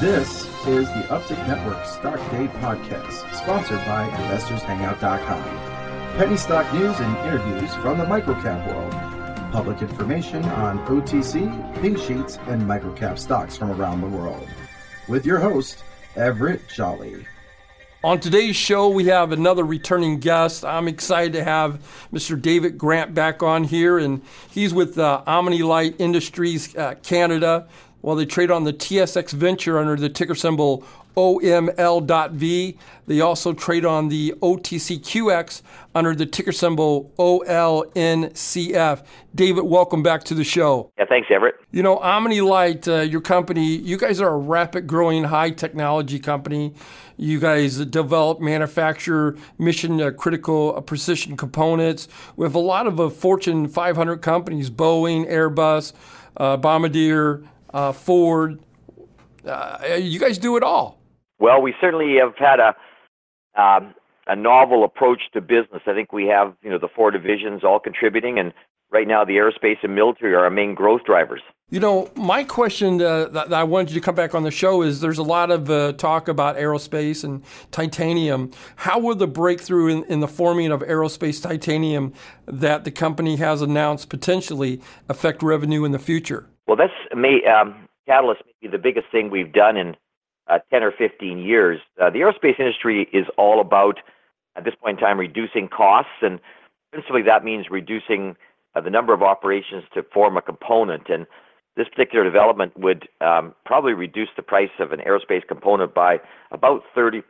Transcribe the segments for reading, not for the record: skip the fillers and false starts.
This is the Uptick Network Stock Day Podcast, sponsored by InvestorsHangout.com. Penny stock news and interviews from the microcap world. Public information on OTC, pink sheets, and microcap stocks from around the world. With your host, Everett Jolly. On today's show, we have another returning guest. I'm excited to have Mr. David Grant back on here, and he's with OmniLight Industries Canada. Well, they trade on the TSX Venture under the ticker symbol OML.V. They also trade on the OTCQX under the ticker symbol OLNCF. David, welcome back to the show. Yeah, thanks, Everett. You know, OmniLight, your company, you guys are a rapid growing high technology company. You guys develop, manufacture mission critical precision components with a lot of Fortune 500 companies, Boeing, Airbus, Bombardier, Ford. You guys do it all. Well, we certainly have had a novel approach to business. I think we have, the four divisions all contributing, and right now the aerospace and military are our main growth drivers. You know, my question that I wanted you to come back on the show is there's a lot of talk about aerospace and titanium. How will the breakthrough in the forming of aerospace titanium that the company has announced potentially affect revenue in the future? Well, that's Catalyst may be the biggest thing we've done in 10 or 15 years. The aerospace industry is all about, at this point in time, reducing costs, and principally that means reducing the number of operations to form a component. And this particular development would probably reduce the price of an aerospace component by about 30%,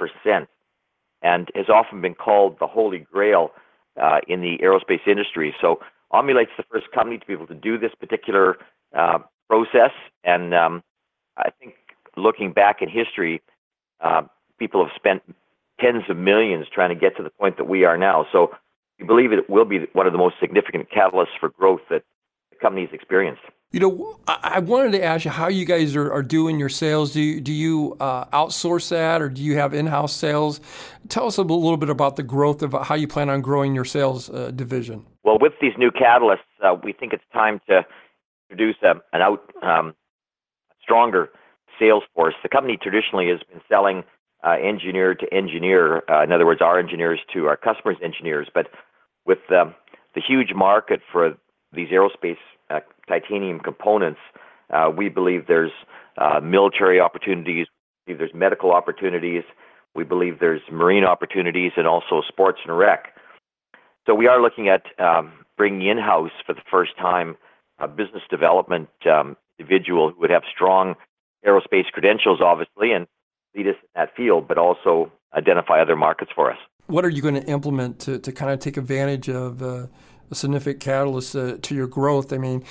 and has often been called the holy grail in the aerospace industry. So OmniLight's the first company to be able to do this particular process, and I think looking back in history, people have spent tens of millions trying to get to the point that we are now. So we believe it will be one of the most significant catalysts for growth that the company's experienced. You know, I wanted to ask you how you guys are doing your sales. Do you outsource that, or do you have in-house sales? Tell us a little bit about the growth of how you plan on growing your sales division. Well, with these new catalysts, we think it's time to introduce a stronger sales force. The company traditionally has been selling engineer to engineer, in other words, our engineers to our customers' engineers. But with the huge market for these aerospace titanium components, we believe there's military opportunities, we believe there's medical opportunities, we believe there's marine opportunities, and also sports and rec. So we are looking at bringing in-house for the first time a business development individual who would have strong aerospace credentials, obviously, and lead us in that field, but also identify other markets for us. What are you going to implement to kind of take advantage of a significant catalyst to your growth? I mean,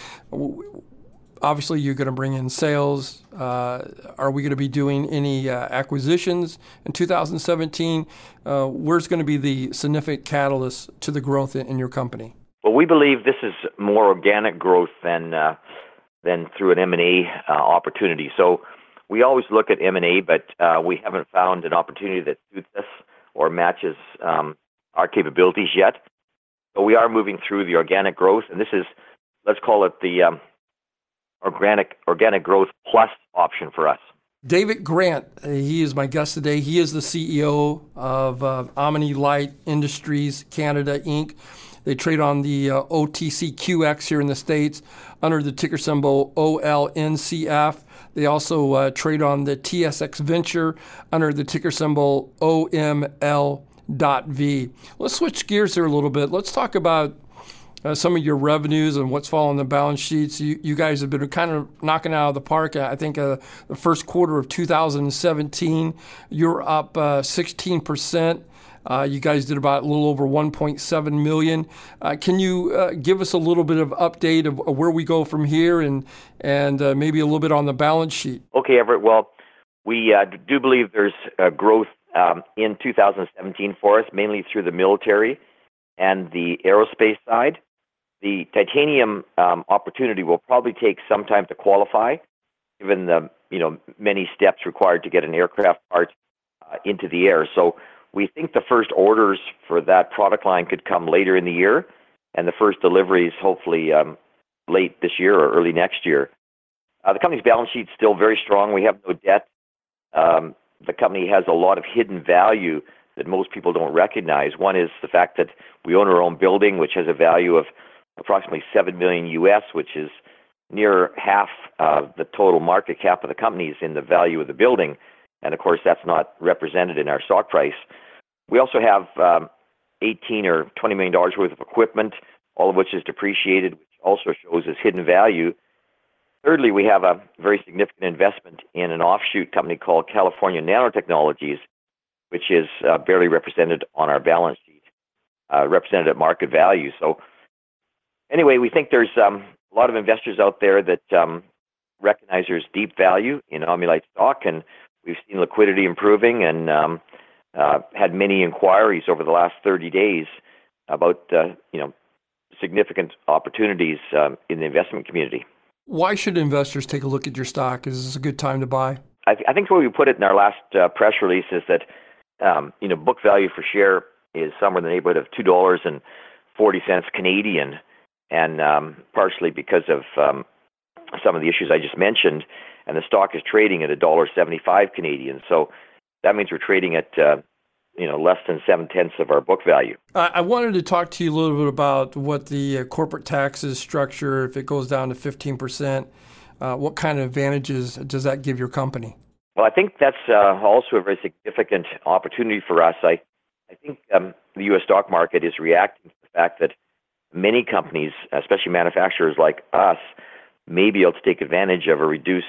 obviously you're going to bring in sales. Are we going to be doing any acquisitions in 2017? Where's going to be the significant catalyst to the growth in your company? Well, we believe this is more organic growth than through an M&A opportunity. So we always look at M&A, but we haven't found an opportunity that suits us or matches our capabilities yet. So we are moving through the organic growth, and this is, let's call it the organic growth plus option for us. David Grant, he is my guest today. He is the CEO of OmniLight Industries Canada, Inc. They trade on the OTCQX here in the States under the ticker symbol OLNCF. They also trade on the TSX Venture under the ticker symbol OML.V. Let's switch gears here a little bit. Let's talk about some of your revenues and what's falling on the balance sheets. You guys have been kind of knocking it out of the park. I think the first quarter of 2017, you're up 16%. You guys did about a little over $1.7 million. Can you give us a little bit of update of where we go from here and maybe a little bit on the balance sheet? Okay, Everett. Well, we do believe there's growth in 2017 for us, mainly through the military and the aerospace side. The titanium opportunity will probably take some time to qualify, given the many steps required to get an aircraft part into the air. So we think the first orders for that product line could come later in the year, and the first deliveries hopefully late this year or early next year. The company's balance sheet is still very strong. We have no debt. the company has a lot of hidden value that most people don't recognize. One is the fact that we own our own building, which has a value of approximately $7 million US, which is near half of the total market cap of the companies in the value of the building. And of course, that's not represented in our stock price. We also have $18 or $20 million worth of equipment, all of which is depreciated, which also shows as hidden value. Thirdly, we have a very significant investment in an offshoot company called California Nanotechnologies, which is barely represented on our balance sheet, represented at market value. So anyway, we think there's a lot of investors out there that recognize there's deep value in Omni-Lite stock, and we've seen liquidity improving and had many inquiries over the last 30 days about significant opportunities in the investment community. Why should investors take a look at your stock? Is this a good time to buy? I think the way we put it in our last press release is that book value per share is somewhere in the neighborhood of $2.40 Canadian, and partially because of some of the issues I just mentioned, and the stock is trading at $1.75 Canadian. So that means we're trading at less than 7/10 of our book value. I wanted to talk to you a little bit about what the corporate taxes structure, if it goes down to 15%, what kind of advantages does that give your company? Well, I think that's also a very significant opportunity for us. I think the U.S. stock market is reacting to the fact that many companies, especially manufacturers like us, may be able to take advantage of a reduced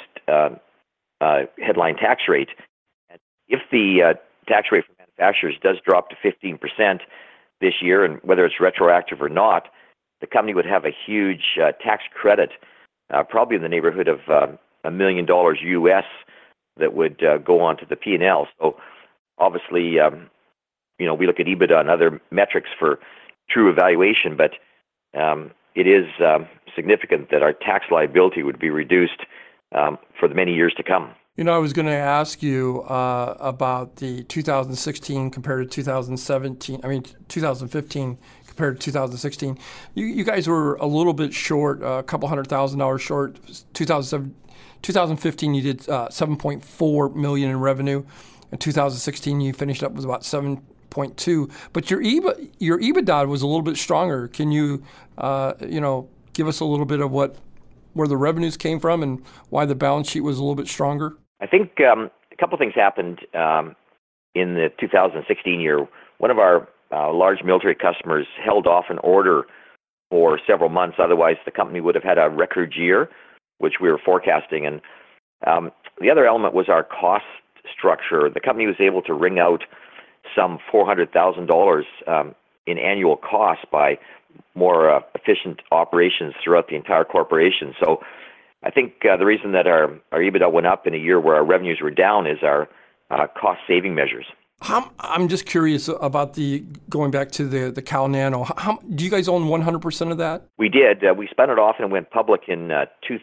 headline tax rate. And if the tax rate for manufacturers does drop to 15% this year, and whether it's retroactive or not, the company would have a huge tax credit, probably in the neighborhood of $1 million US, that would go onto the P&L. So obviously, we look at EBITDA and other metrics for true evaluation, but it is significant that our tax liability would be reduced for the many years to come. I was going to ask you about the 2016 compared to 2017. 2015 compared to 2016. You guys were a little bit short, a couple $100,000 short. 2015, you did $7.4 million in revenue. In 2016, you finished up with about $7.2. But your EBITDA was a little bit stronger. Can you, give us a little bit of where the revenues came from and why the balance sheet was a little bit stronger? I think a couple things happened in the 2016 year. One of our large military customers held off an order for several months. Otherwise, the company would have had a record year, which we were forecasting. And the other element was our cost structure. The company was able to wring out some $400,000 in annual costs by more efficient operations throughout the entire corporation. So I think the reason that our EBITDA went up in a year where our revenues were down is our cost-saving measures. I'm just curious about going back to the Cal Nano. Do you guys own 100% of that? We did. We spun it off and went public in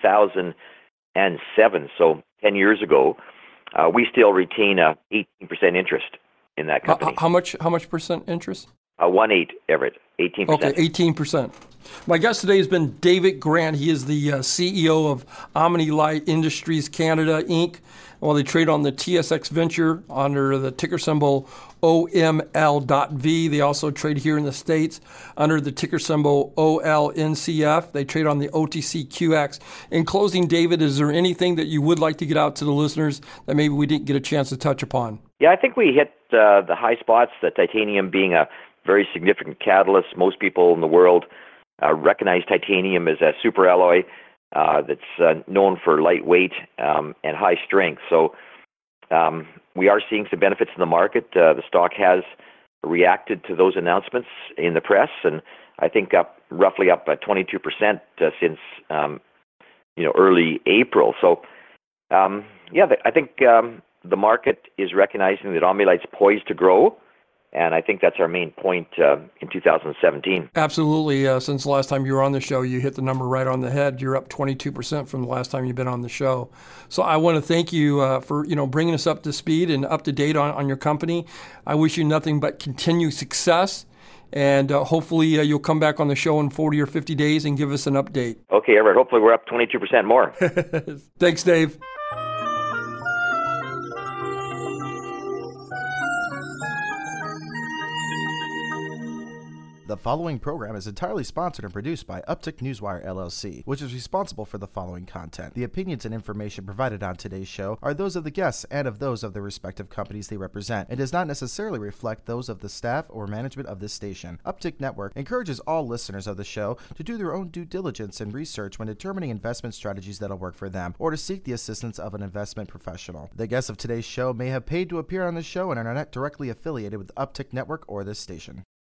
2007, so 10 years ago. We still retain a 18% interest in that company. How much percent interest? 1/8, Everett, 18%. Okay, 18%. My guest today has been David Grant. He is the CEO of Omni-Lite Industries Canada, Inc. Well, they trade on the TSX Venture under the ticker symbol OML.V. They also trade here in the States under the ticker symbol OLNCF. They trade on the OTCQX. In closing, David, is there anything that you would like to get out to the listeners that maybe we didn't get a chance to touch upon? Yeah, I think we hit the high spots, the titanium being a very significant catalyst. Most people in the world recognize titanium as a super alloy that's known for lightweight and high strength. So we are seeing some benefits in the market. The stock has reacted to those announcements in the press, and I think roughly up 22% since early April. So I think the market is recognizing that Omni-Lite's poised to grow. And I think that's our main point in 2017. Absolutely. Since the last time you were on the show, you hit the number right on the head. You're up 22% from the last time you've been on the show. So I want to thank you for bringing us up to speed and up to date on your company. I wish you nothing but continued success. And hopefully you'll come back on the show in 40 or 50 days and give us an update. Okay, Everett. Hopefully we're up 22% more. Thanks, Dave. The following program is entirely sponsored and produced by Uptick Newswire LLC, which is responsible for the following content. The opinions and information provided on today's show are those of the guests and of those of the respective companies they represent, and does not necessarily reflect those of the staff or management of this station. Uptick Network encourages all listeners of the show to do their own due diligence and research when determining investment strategies that'll work for them, or to seek the assistance of an investment professional. The guests of today's show may have paid to appear on the show and are not directly affiliated with Uptick Network or this station.